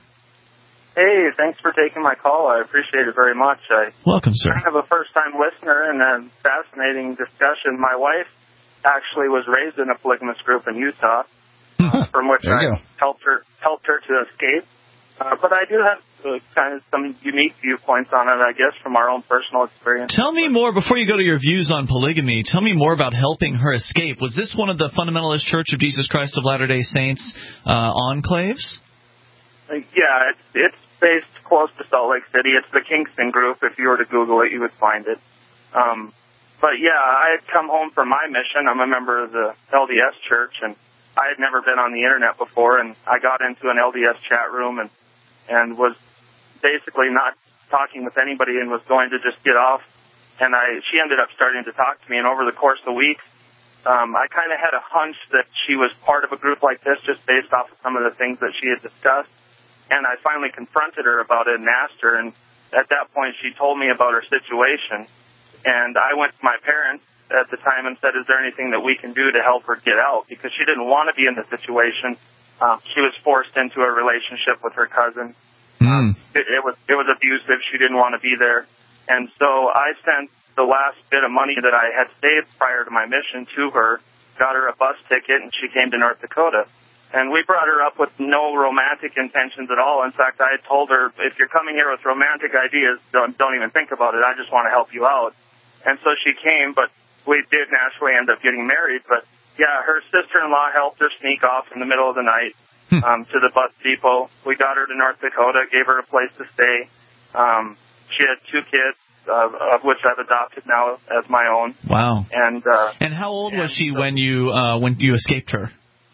Hey, thanks for taking my call. I appreciate it very much. I Welcome, sir. I have a first-time listener and a fascinating discussion. My wife actually was raised in a polygamous group in Utah, uh, from which I helped her helped her to escape. Uh, but I do have uh, kind of some unique viewpoints on it, I guess, from our own personal experience. Tell me more, before you go to your views on polygamy, tell me more about helping her escape. Was this one of the Fundamentalist Church of Jesus Christ of Latter-day Saints uh, enclaves? Uh, yeah, it's, it's based close to Salt Lake City. It's the Kingston Group. If you were to Google it, you would find it. Um, but, yeah, I had come home from my mission. I'm a member of the L D S Church, and I had never been on the Internet before, and I got into an L D S chat room and and was basically not talking with anybody and was going to just get off. And I, she ended up starting to talk to me, and over the course of the week, um, I kind of had a hunch that she was part of a group like this just based off of some of the things that she had discussed. And I finally confronted her about it and asked her, and at that point she told me about her situation. And I went to my parents at the time and said, is there anything that we can do to help her get out? Because she didn't want to be in the situation. Uh, she was forced into a relationship with her cousin. Mm. Um, it, it was it was abusive. She didn't want to be there. And so I sent the last bit of money that I had saved prior to my mission to her, got her a bus ticket, and she came to North Dakota. And we brought her up with no romantic intentions at all. In fact, I had told her, if you're coming here with romantic ideas, don't, don't even think about it. I just want to help you out. And so she came, but we did naturally end up getting married. But yeah, her sister-in-law helped her sneak off in the middle of the night um, to the bus depot. We got her to North Dakota, gave her a place to stay. Um, she had two kids, uh, of which I've adopted now as my own. Wow. And uh, and how old and was she so when you uh, when you escaped her?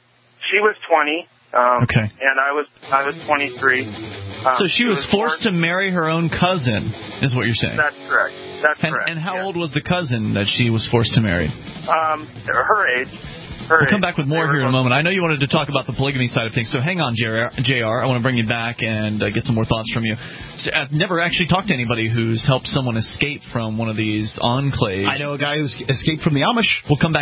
She was twenty. Um, okay. And I was I was twenty-three. Um, so she, she was, was forced born, to marry her own cousin, is what you're saying? That's correct. That's and, correct. And how yeah. old was the cousin that she was forced to marry? Um, her age. Her we'll age. come back with more here in a moment. I know you wanted to talk about the polygamy side of things, so hang on, J R. I want to bring you back and uh, get some more thoughts from you. So I've never actually talked to anybody who's helped someone escape from one of these enclaves. I know a guy who's escaped from the Amish. We'll come back.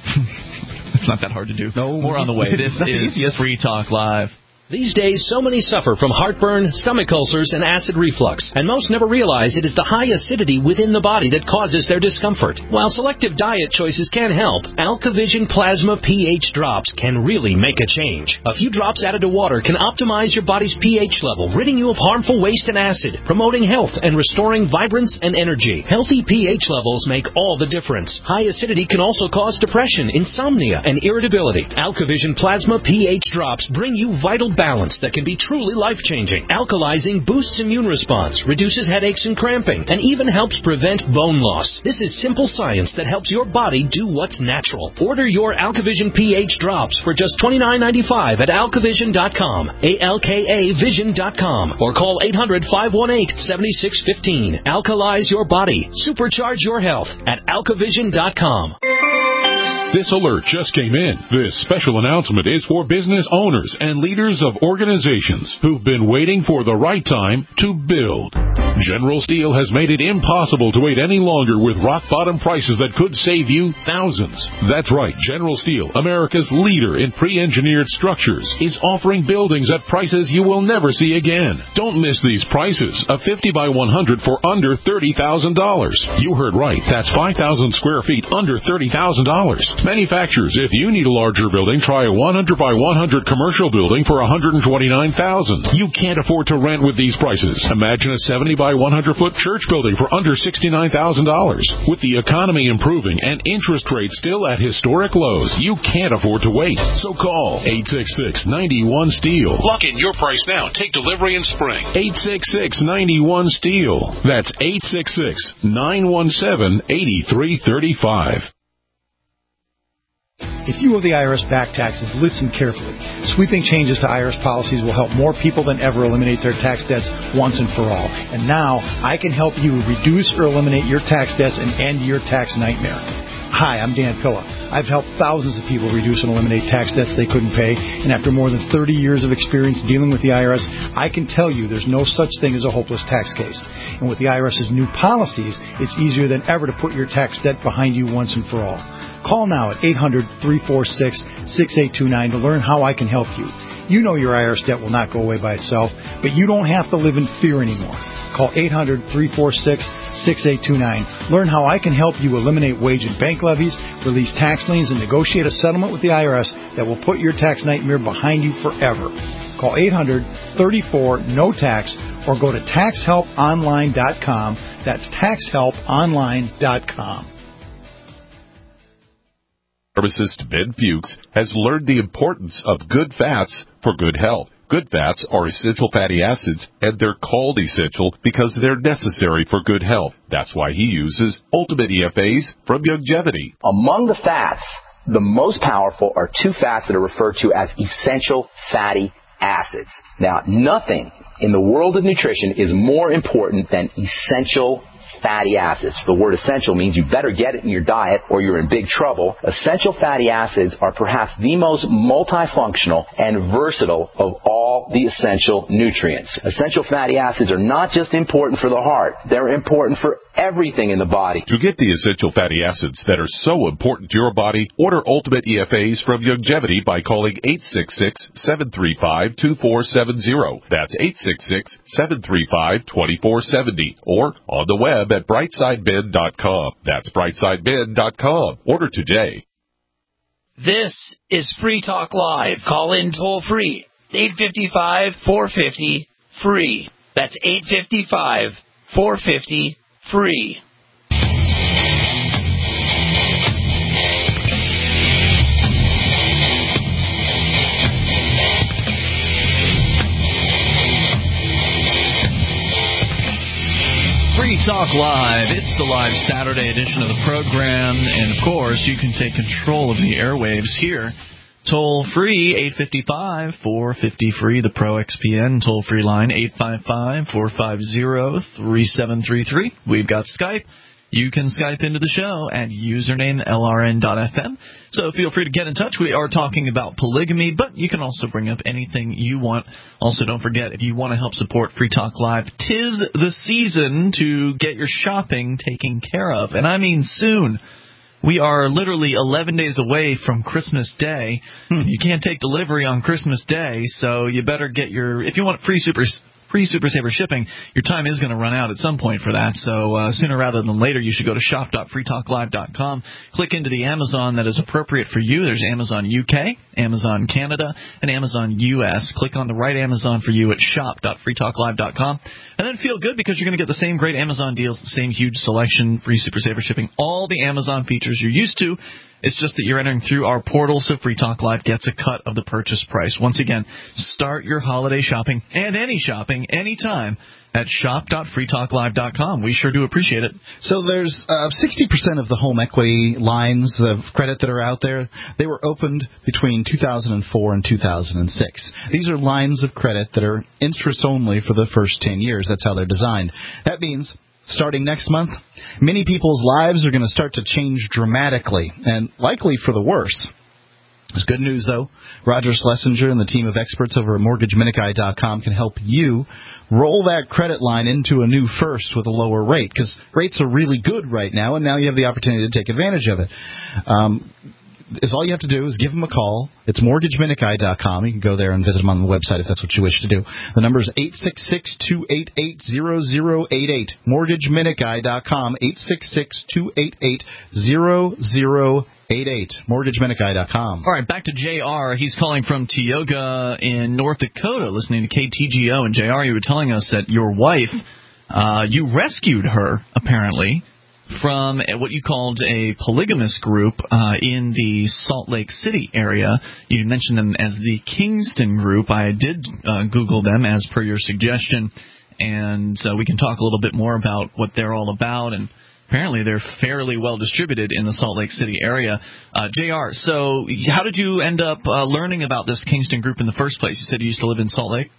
It's not that hard to do. No, more on the way. This is Free Talk Live. These days, so many suffer from heartburn, stomach ulcers, and acid reflux, and most never realize it is the high acidity within the body that causes their discomfort. While selective diet choices can help, AlkaVision Plasma pH Drops can really make a change. A few drops added to water can optimize your body's pH level, ridding you of harmful waste and acid, promoting health and restoring vibrance and energy. Healthy pH levels make all the difference. High acidity can also cause depression, insomnia, and irritability. AlkaVision Plasma pH Drops bring you vital balance that can be truly life-changing. Alkalizing boosts immune response, reduces headaches and cramping, and even helps prevent bone loss. This is simple science that helps your body do what's natural. Order your AlkaVision pH Drops for just twenty-nine ninety-five at alkavision dot com, A L K A vision dot com, or call eight hundred, five one eight, seven six one five. Alkalize your body. Supercharge your health at alkavision dot com. This alert just came in. This special announcement is for business owners and leaders of organizations who've been waiting for the right time to build. General Steel has made it impossible to wait any longer with rock-bottom prices that could save you thousands. That's right. General Steel, America's leader in pre-engineered structures, is offering buildings at prices you will never see again. Don't miss these prices. A fifty by one hundred for under thirty thousand dollars. You heard right. That's five thousand square feet under thirty thousand dollars. Manufacturers, if you need a larger building, try a one hundred by one hundred commercial building for one hundred twenty-nine thousand dollars. You can't afford to rent with these prices. Imagine a seventy by one hundred foot church building for under sixty-nine thousand dollars. With the economy improving and interest rates still at historic lows, you can't afford to wait. So call eight six six, nine one, STEEL. Lock in your price now. Take delivery in spring. eight six six, nine one, STEEL. That's eight six six, nine one seven, eight three three five. If you owe the I R S back taxes, listen carefully. Sweeping changes to I R S policies will help more people than ever eliminate their tax debts once and for all. And now, I can help you reduce or eliminate your tax debts and end your tax nightmare. Hi, I'm Dan Pilla. I've helped thousands of people reduce and eliminate tax debts they couldn't pay, and after more than thirty years of experience dealing with the I R S, I can tell you there's no such thing as a hopeless tax case. And with the IRS's new policies, it's easier than ever to put your tax debt behind you once and for all. Call now at eight hundred, three four six, six eight two nine to learn how I can help you. You know your I R S debt will not go away by itself, but you don't have to live in fear anymore. Call eight hundred, three four six, six eight two nine. Learn how I can help you eliminate wage and bank levies, release tax liens, and negotiate a settlement with the I R S that will put your tax nightmare behind you forever. Call eight hundred, three four, N O T A X or go to tax help online dot com. That's tax help online dot com. Pharmacist Ben Fuchs has learned the importance of good fats for good health. Good fats are essential fatty acids, and they're called essential because they're necessary for good health. That's why he uses Ultimate E F As from Youngevity. Among the fats, the most powerful are two fats that are referred to as essential fatty acids. Now, nothing in the world of nutrition is more important than essential fatty acids. The word essential means you better get it in your diet or you're in big trouble. Essential fatty acids are perhaps the most multifunctional and versatile of all the essential nutrients. Essential fatty acids are not just important for the heart. They're important for everything in the body. To get the essential fatty acids that are so important to your body, order Ultimate E F As from Youngevity by calling eight six six, seven three five, two four seven zero. That's eight six six, seven three five, two four seven zero. Or on the web at brightside ben dot com. That's brightside ben dot com. Order today. This is Free Talk Live. Call in toll free. eight five five, four five zero, free. That's eight five five, four five zero, free. Free Talk Live. It's the live Saturday edition of the program, and of course, you can take control of the airwaves here. Toll free, eight five five, four five zero, free, the Pro X P N toll free line, eight five five, four five zero, three seven three three. We've got Skype. You can Skype into the show at username L R N dot F M. So feel free to get in touch. We are talking about polygamy, but you can also bring up anything you want. Also, don't forget, if you want to help support Free Talk Live, 'tis the season to get your shopping taken care of. And I mean soon. We are literally eleven days away from Christmas Day. Hmm. You can't take delivery on Christmas Day, so you better get your, if you want free super free Super Saver shipping, your time is going to run out at some point for that. So uh, sooner rather than later, you should go to shop dot free talk live dot com. Click into the Amazon that is appropriate for you. There's Amazon U K, Amazon Canada, and Amazon U S. Click on the right Amazon for you at shop dot free talk live dot com. And then feel good because you're going to get the same great Amazon deals, the same huge selection, free Super Saver shipping, all the Amazon features you're used to. It's just that you're entering through our portal, so Free Talk Live gets a cut of the purchase price. Once again, start your holiday shopping and any shopping anytime at shop dot free talk live dot com. We sure do appreciate it. So there's uh, sixty percent of the home equity lines of credit that are out there. They were opened between two thousand four and two thousand six. These are lines of credit that are interest only for the first ten years. That's how they're designed. That means starting next month, many people's lives are going to start to change dramatically, and likely for the worse. It's good news, though. Roger Schlesinger and the team of experts over at mortgage minute guy dot com can help you roll that credit line into a new first with a lower rate, because rates are really good right now, and now you have the opportunity to take advantage of it. Um, is all you have to do is give them a call. It's mortgage minute guy dot com. You can go there and visit them on the website if that's what you wish to do. The number is eight six six, two eight eight, zero zero eight eight. mortgage minute guy dot com, eight six six, two eight eight, zero zero eight eight. mortgage minute guy dot com. All right, back to J R. He's calling from Tioga in North Dakota, listening to K T G O. And J R, you were telling us that your wife, uh, you rescued her, apparently, from what you called a polygamous group uh, in the Salt Lake City area. You mentioned them as the Kingston Group. I did uh, Google them as per your suggestion, and uh, we can talk a little bit more about what they're all about and apparently they're fairly well distributed in the Salt Lake City area. Uh, J R, so how did you end up uh, learning about this Kingston group in the first place? You said you used to live in Salt Lake?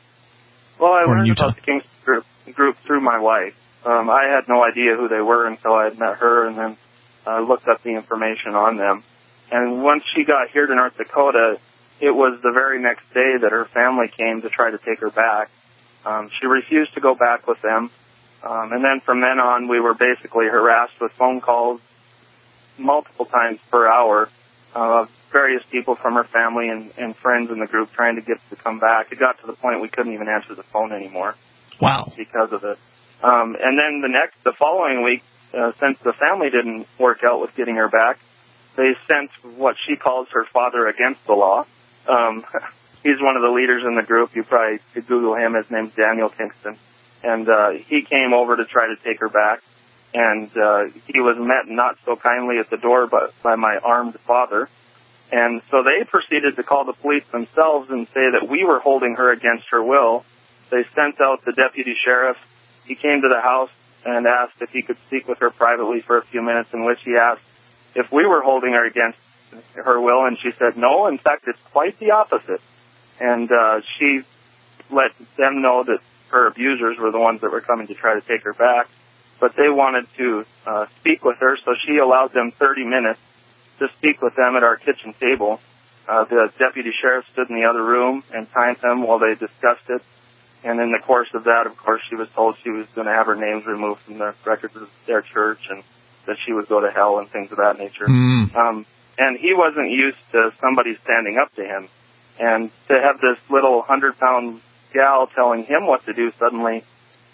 Well, I or learned about the Kingston group, group through my wife. Um, I had no idea who they were until I had met her and then uh, looked up the information on them. And once she got here to North Dakota, it was the very next day that her family came to try to take her back. Um, she refused to go back with them. Um, and then from then on, we were basically harassed with phone calls multiple times per hour of uh, various people from her family and, and friends in the group trying to get us to come back. It got to the point we couldn't even answer the phone anymore. Wow. Because of it. Um, and then the next, the following week, uh, since the family didn't work out with getting her back, they sent what she calls her father against the law. Um, he's one of the leaders in the group. You probably could Google him. His name's Daniel Kingston. And uh, he came over to try to take her back. And uh, he was met not so kindly at the door but by my armed father. And so they proceeded to call the police themselves and say that we were holding her against her will. They sent out the deputy sheriff. He came to the house and asked if he could speak with her privately for a few minutes, in which he asked if we were holding her against her will, and she said no. In fact, it's quite the opposite. And uh, she let them know that her abusers were the ones that were coming to try to take her back, but they wanted to uh, speak with her, so she allowed them thirty minutes to speak with them at our kitchen table. Uh, the deputy sheriff stood in the other room and timed them while they discussed it. And in the course of that, of course, she was told she was going to have her names removed from the records of their church and that she would go to hell and things of that nature. Mm. Um, and he wasn't used to somebody standing up to him. And to have this little hundred-pound gal telling him what to do suddenly,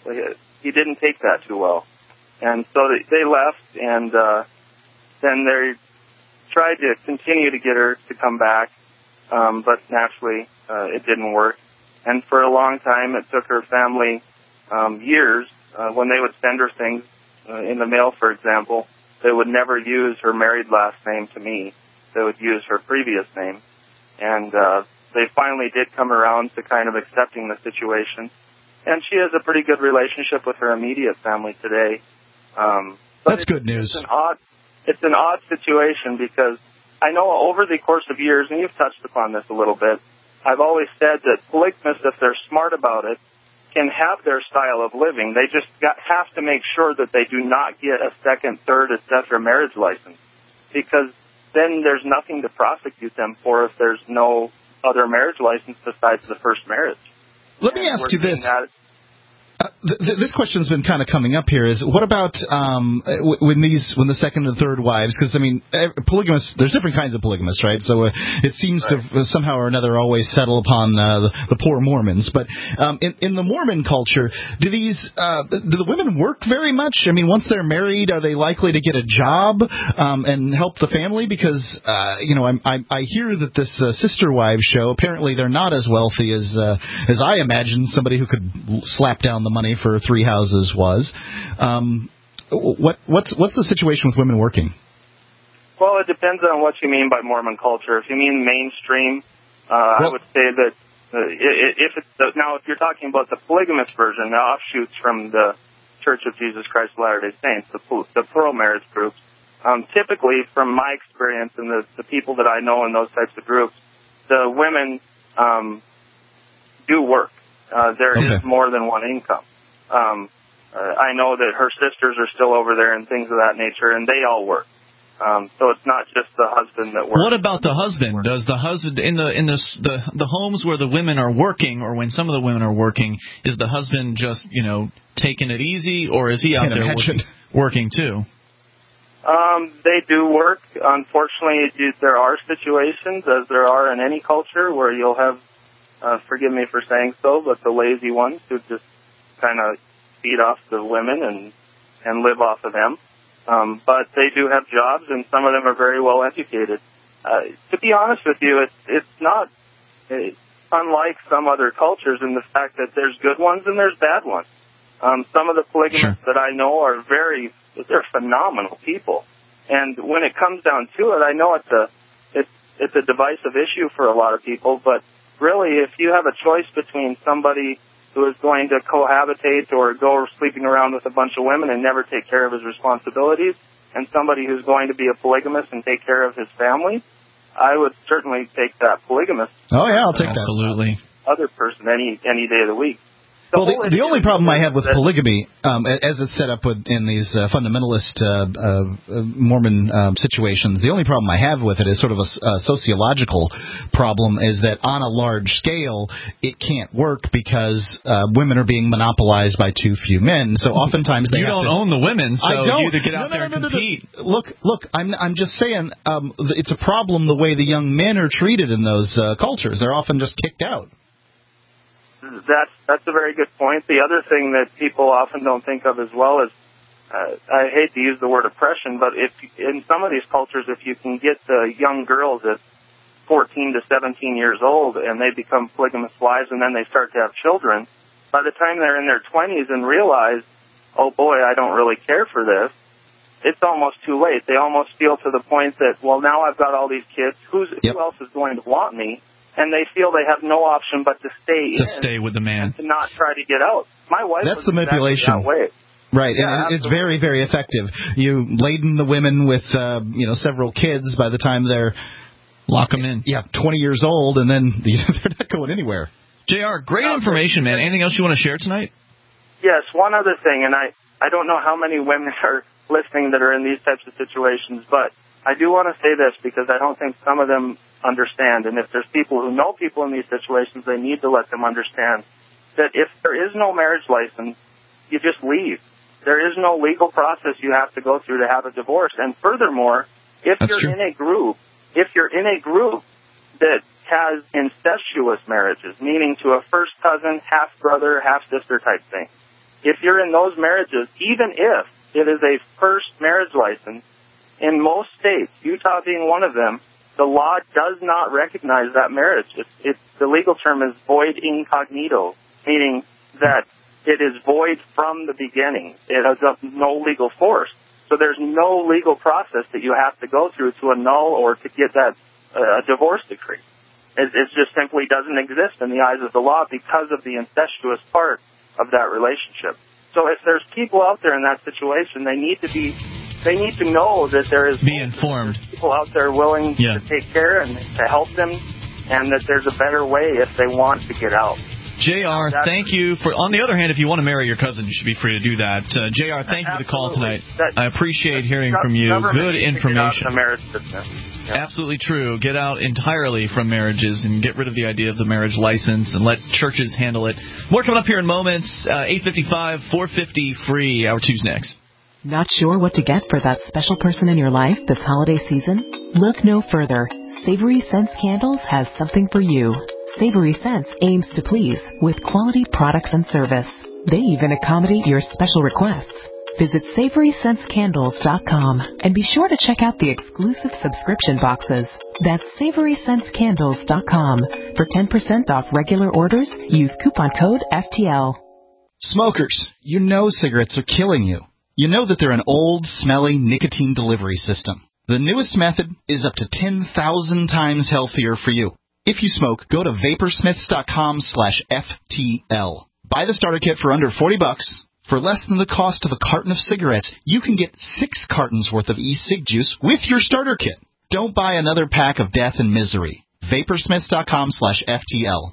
he didn't take that too well. And so they left, and uh, then they tried to continue to get her to come back, um, but naturally uh, it didn't work. And for a long time, it took her family um, years. Uh, when they would send her things uh, in the mail, for example, they would never use her married last name to me. They would use her previous name. And uh, they finally did come around to kind of accepting the situation. And she has a pretty good relationship with her immediate family today. Um, That's good news. It's an odd, it's an odd situation because I know over the course of years, and you've touched upon this a little bit, I've always said that polygamists, if they're smart about it, can have their style of living. They just got, have to make sure that they do not get a second, third, et cetera marriage license, because then there's nothing to prosecute them for if there's no other marriage license besides the first marriage. Let me and ask you this. That, Uh, th- th- this question's been kind of coming up here. Is what about um, w- when these when the second and third wives? Because I mean, polygamists. There's different kinds of polygamists, right? So uh, it seems right. to somehow or another always settle upon uh, the, the poor Mormons. But um, in, in the Mormon culture, do these uh, do the women work very much? I mean, once they're married, are they likely to get a job um, and help the family? Because uh, you know, I, I, I hear that this uh, sister wives show apparently they're not as wealthy as uh, as I imagine somebody who could slap down the money for three houses was. Um, what what's what's the situation with women working? Well, it depends on what you mean by Mormon culture. If you mean mainstream, uh, well, I would say that uh, if it's the, now if you're talking about the polygamous version, the offshoots from the Church of Jesus Christ of Latter-day Saints, the, the plural marriage groups, um, typically from my experience and the, the people that I know in those types of groups, the women um, do work. Uh, there okay. is more than one income. Um, uh, I know that her sisters are still over there and things of that nature, and they all work. Um, so it's not just the husband that works. What about the husband? Does the husband in the in the the the homes where the women are working, or when some of the women are working, is the husband just you know taking it easy, or is he out there working, working too? Um, they do work. Unfortunately, there are situations, as there are in any culture, where you'll have. Uh, forgive me for saying so, but the lazy ones who just kind of feed off the women and, and live off of them. Um, but they do have jobs, and some of them are very well educated. Uh, to be honest with you, it's, it's not it's unlike some other cultures in the fact that there's good ones and there's bad ones. Um, some of the polygamists sure. that I know are very, they're phenomenal people. And when it comes down to it, I know it's a, it's, it's a divisive issue for a lot of people, but really, if you have a choice between somebody who is going to cohabitate or go sleeping around with a bunch of women and never take care of his responsibilities, and somebody who's going to be a polygamist and take care of his family, I would certainly take that polygamist. Oh, yeah, I'll take that. Absolutely. Other person any any day of the week. The well, the, the only problem I have with polygamy, um, as it's set up with, in these uh, fundamentalist uh, uh, Mormon um, situations, the only problem I have with it is sort of a, a sociological problem, is that on a large scale, it can't work because uh, women are being monopolized by too few men. So oftentimes they you have don't to, own the women, so I don't. you either get no, out no, there no, and no, compete. No, no. Look, look, I'm I'm just saying um, it's a problem the way the young men are treated in those uh, cultures. They're often just kicked out. That's that's a very good point. The other thing that people often don't think of as well is, uh, I hate to use the word oppression, but if in some of these cultures, if you can get the young girls at fourteen to seventeen years old and they become polygamous wives and then they start to have children, by the time they're in their twenties and realize, oh boy, I don't really care for this, it's almost too late. They almost feel to the point that, well, now I've got all these kids, who's, yep. who else is going to want me? And they feel they have no option but to stay to in. stay with the man. And to not try to get out. My wife That's was the manipulation. Exactly that way. Right, Yeah, and it's very, very effective. You laden the women with, uh, you know, several kids by the time they're... Lock them in. Yeah, twenty years old, and then they're not going anywhere. J R, great information, man. Anything else you want to share tonight? Yes, one other thing, and I, I don't know how many women are listening that are in these types of situations, but I do want to say this because I don't think some of them understand, and if there's people who know people in these situations, they need to let them understand that if there is no marriage license, you just leave. There is no legal process you have to go through to have a divorce. And furthermore, if That's you're true. in a group, if you're in a group that has incestuous marriages, meaning to a first cousin, half brother, half sister type thing, if you're in those marriages, even if it is a first marriage license, in most states, Utah being one of them, the law does not recognize that marriage. It's, it's, the legal term is void incognito, meaning that it is void from the beginning. It has no legal force. So there's no legal process that you have to go through to annul or to get that uh, divorce decree. It, it just simply doesn't exist in the eyes of the law because of the incestuous part of that relationship. So if there's people out there in that situation, they need to be They need to know that there is be informed. People out there willing yeah. to take care and to help them, and that there's a better way if they want to get out. J R, That's, thank you for. On the other hand, if you want to marry your cousin, you should be free to do that. Uh, J R, thank you for the call tonight. That, I appreciate hearing from you. Good information. The marriage business. Yeah. Absolutely true. Get out entirely from marriages and get rid of the idea of the marriage license and let churches handle it. More coming up here in moments. Uh, eight fifty-five, four fifty, free. Hour two's next. Not sure what to get for that special person in your life this holiday season? Look no further. Savory Scents Candles has something for you. Savory Scents aims to please with quality products and service. They even accommodate your special requests. Visit savory scents candles dot com and be sure to check out the exclusive subscription boxes. That's savory scents candles dot com. For ten percent off regular orders, use coupon code F T L. Smokers, you know cigarettes are killing you. You know that they're an old, smelly nicotine delivery system. The newest method is up to ten thousand times healthier for you. If you smoke, go to vaporsmiths dot com slash F T L. Buy the starter kit for under forty bucks. For less than the cost of a carton of cigarettes, you can get six cartons worth of e-cig juice with your starter kit. Don't buy another pack of death and misery. vaporsmiths dot com slash F T L.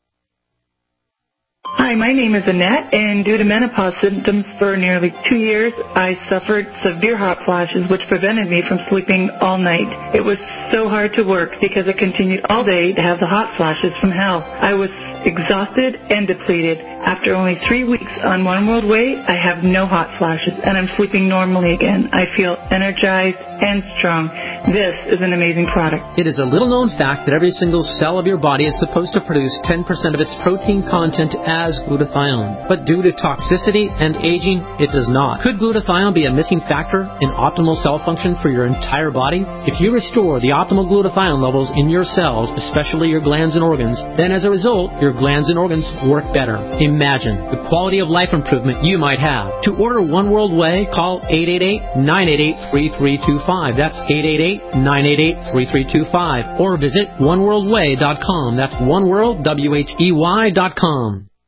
Hi, my name is Annette, and due to menopause symptoms for nearly two years, I suffered severe hot flashes, which prevented me from sleeping all night. It was so hard to work because I continued all day to have the hot flashes from hell. I was exhausted and depleted. After only three weeks on One World Way, I have no hot flashes, and I'm sleeping normally again. I feel energized and strong. This is an amazing product. It is a little-known fact that every single cell of your body is supposed to produce ten percent of its protein content as glutathione. But due to toxicity and aging, it does not. Could glutathione be a missing factor in optimal cell function for your entire body? If you restore the optimal glutathione levels in your cells, especially your glands and organs, then as a result, your glands and organs work better. Imagine the quality of life improvement you might have. To order One World Way, call eight eight eight, nine eight eight, three three two five. That's eight eight eight, nine eight eight, three three two five. Or visit one world way dot com. That's oneworld, W H E Y dot com.